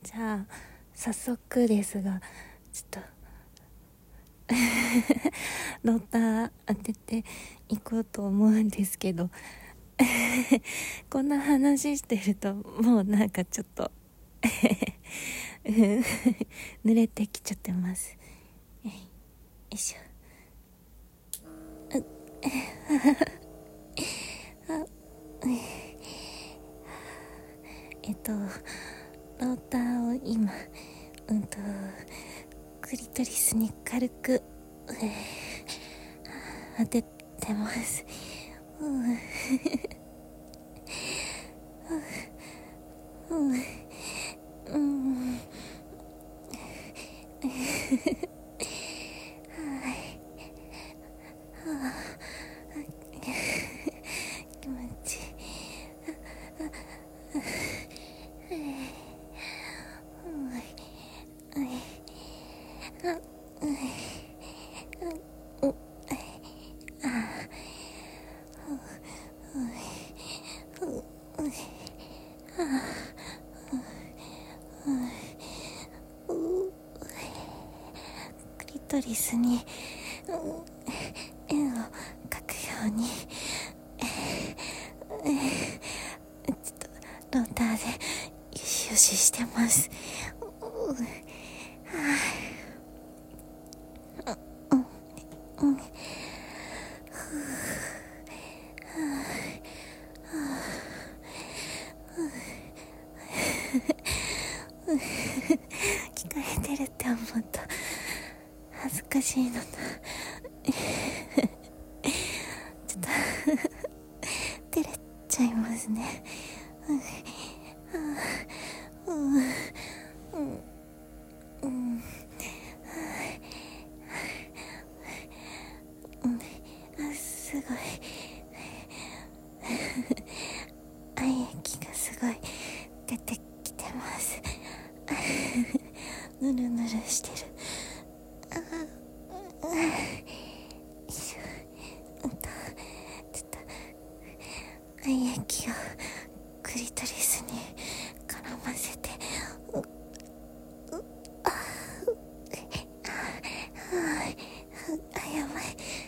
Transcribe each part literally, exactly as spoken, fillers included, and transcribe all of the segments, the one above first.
じゃあ早速ですがちょっとローター当てていこうと思うんですけどこんな話してるともうなんかちょっと濡れてきちゃってます。よいしょ。えっとローターを今うんとクリトリスに軽く、えー、当ててます。うんうんうん気持ちいい。クリトリスに円を描くようにちょっとローターでよしよししてます。聞かれてるって思うと恥ずかしいのとちょっと照れちゃいますね。うんうんうんあ、すごい愛液がすごい出てきてます。ぬるぬるしてる。ああ、よいしょ。うんとちょっと愛液をクリトリスに絡ませて、ううあああやばい。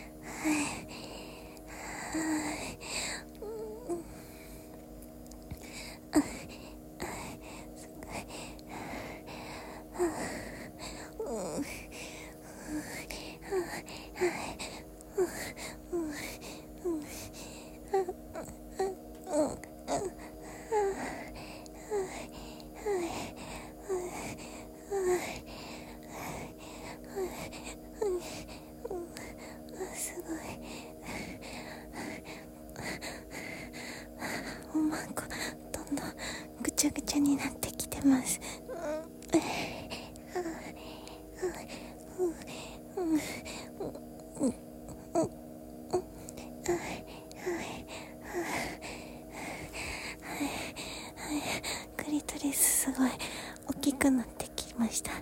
すごい。おまんこどんどんぐちゃぐちゃになってきてます。クリトリスすごい大きくなってきました。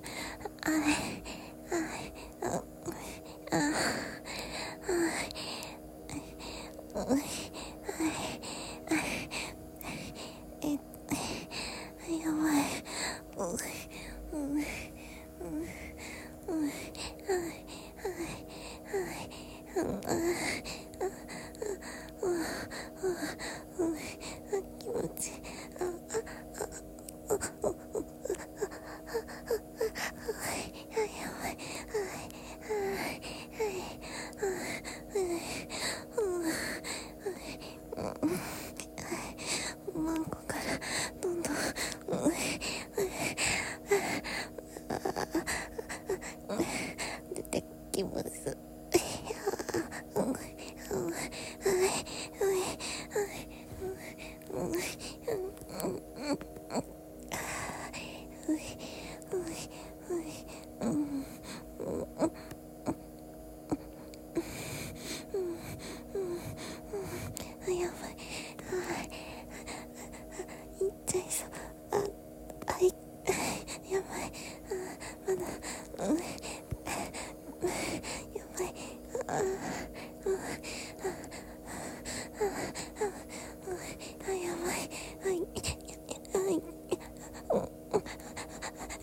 やばい。気持ちいい。やばい。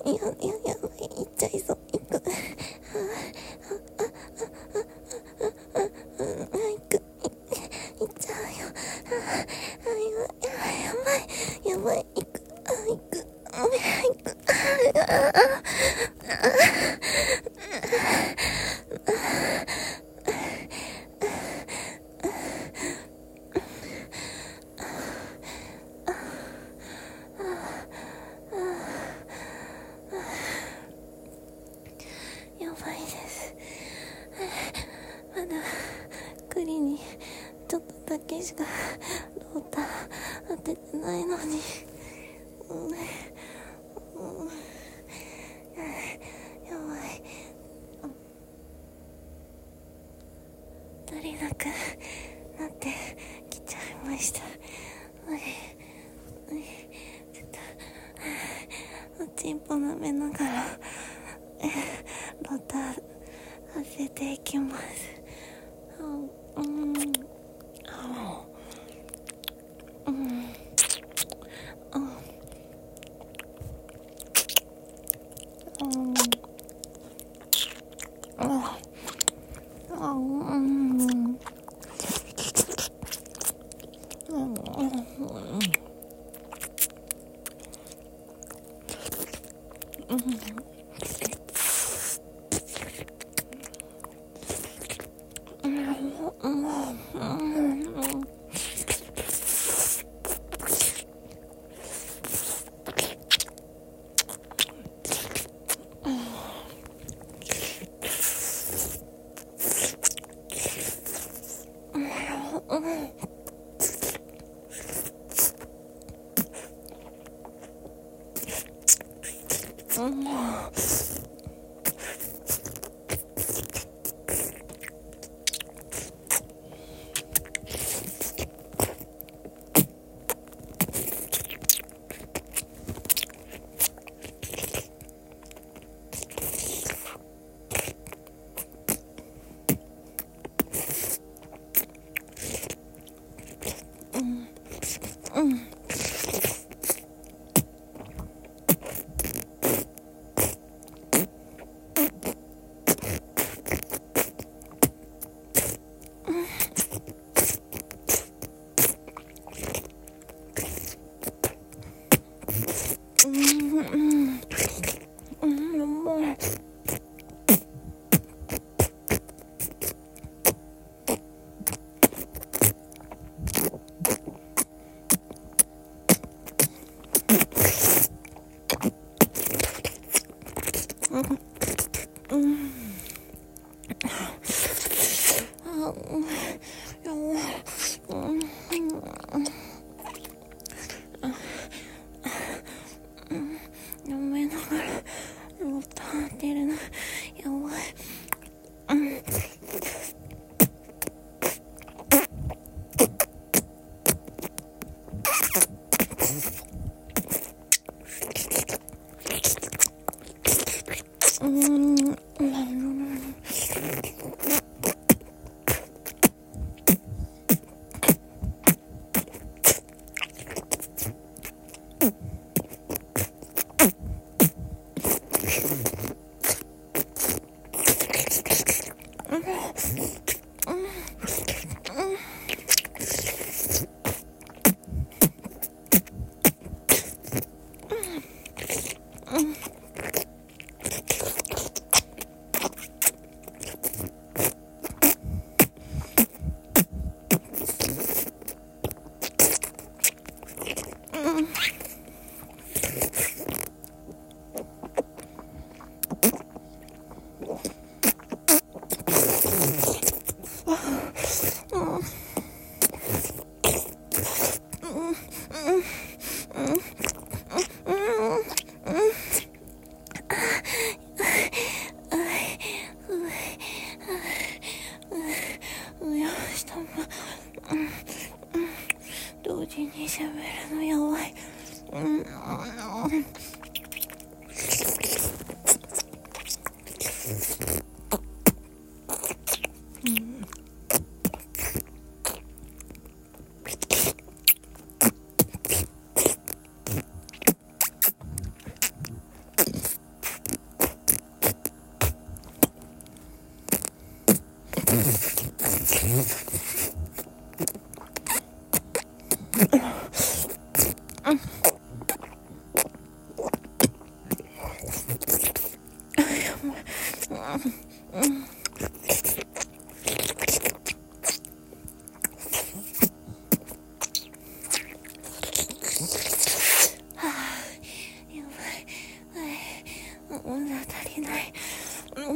やややばい、行っちゃいそう。行く。ああああああああ行く。行っちゃうよ。ああやばいやばいやばい、行く。あ行く。行く。あああやばいです。まだ栗にちょっとだけしかローター当ててないのに、うんうん、やばい、足りなくなってきちゃいました。うい、うい、ちょっとおちんぽ舐めながらローター当てていきます。うん、うんうん、同時に喋るのやばい。うん物足りない。うん。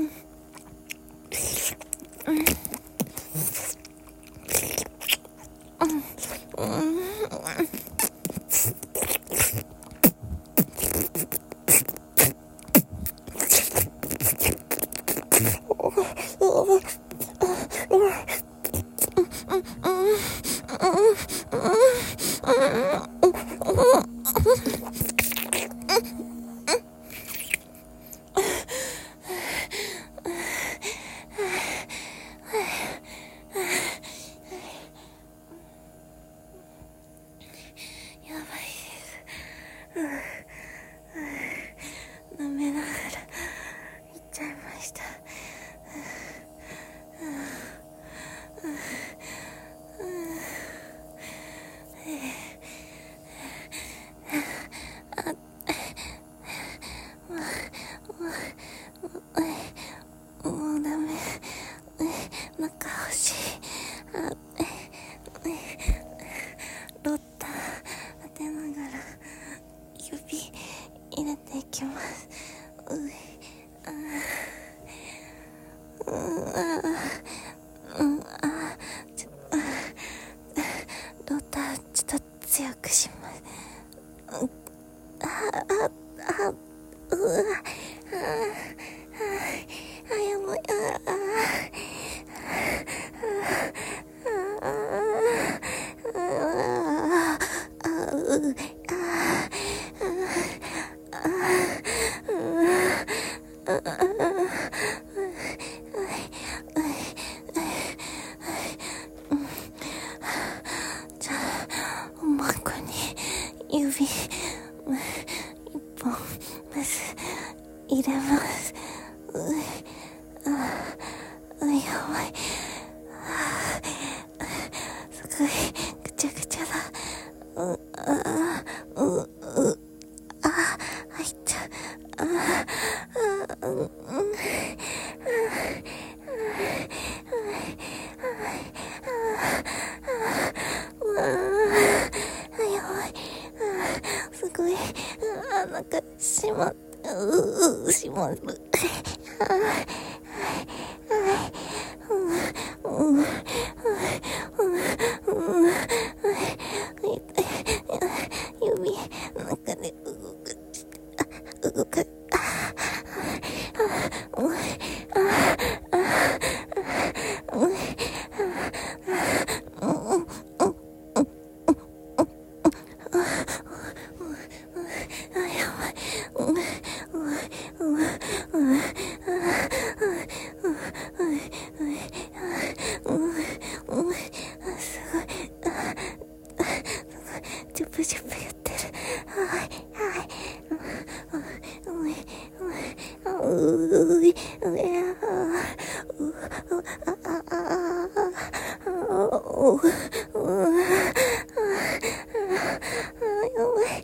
舐めながら行っちゃいました。もうダメ。中欲しい。ロッター当てながら指入れていきます。ういあーうんあーちょロッターちょっと強くします。うんあああうわああやばいああじゃあもう一個に指一本まず入れます。うああやばい。すごいぐちゃぐちゃだ。うあううあ入っちゃう。ああうんうんすごい。あなんかしまううしまる。指なんかね動く動く。ジュプジュプやってる。はいはい。うい、うい、うい、ああ、ああ、うう、やばい。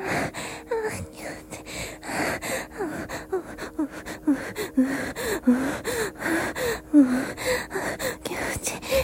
気持ちいい。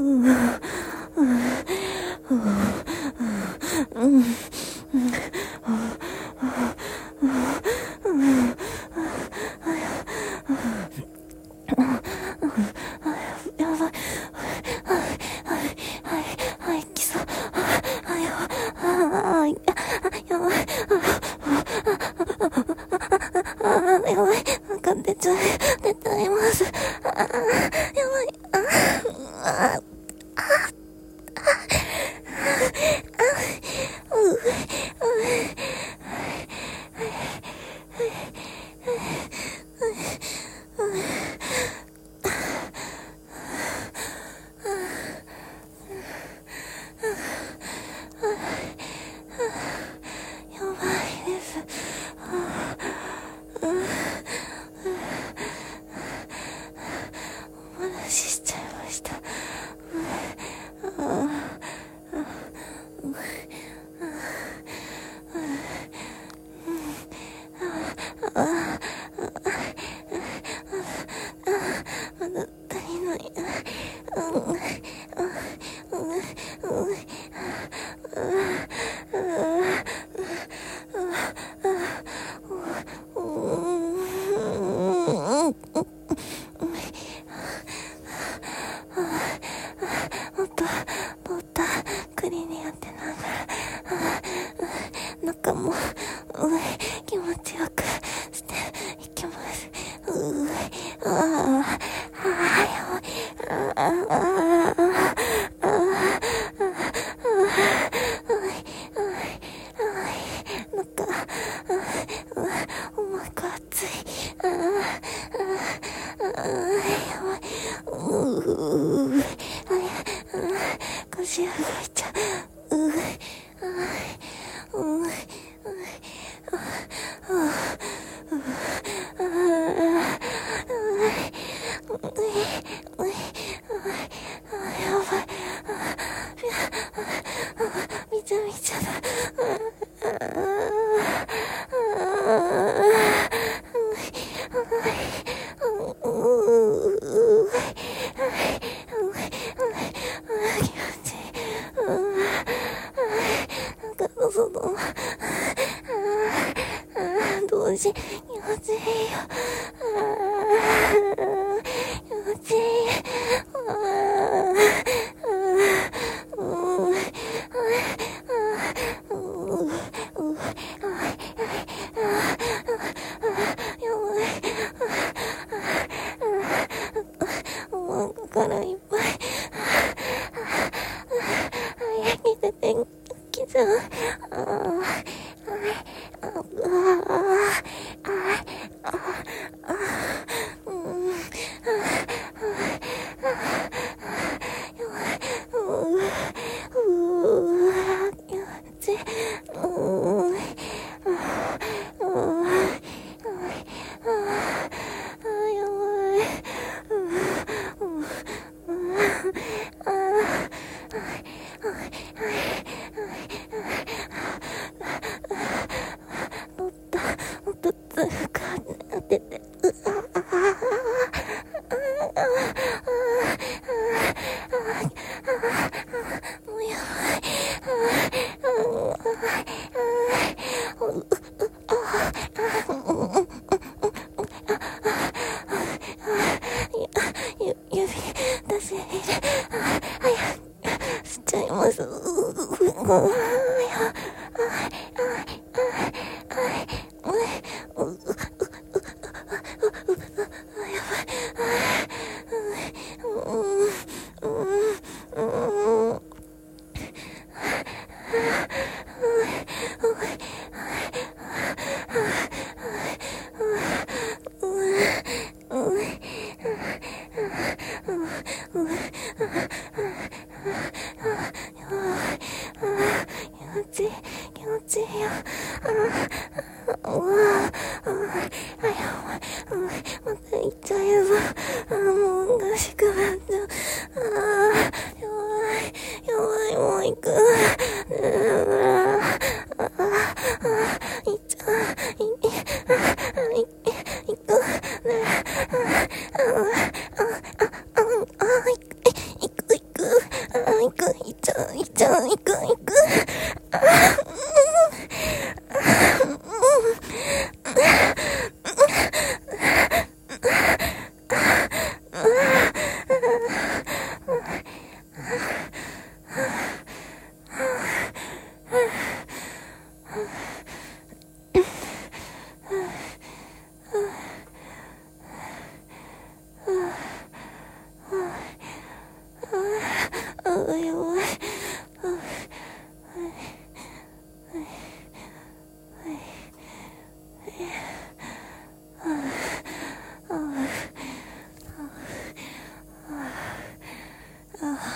いくいが弱い。あ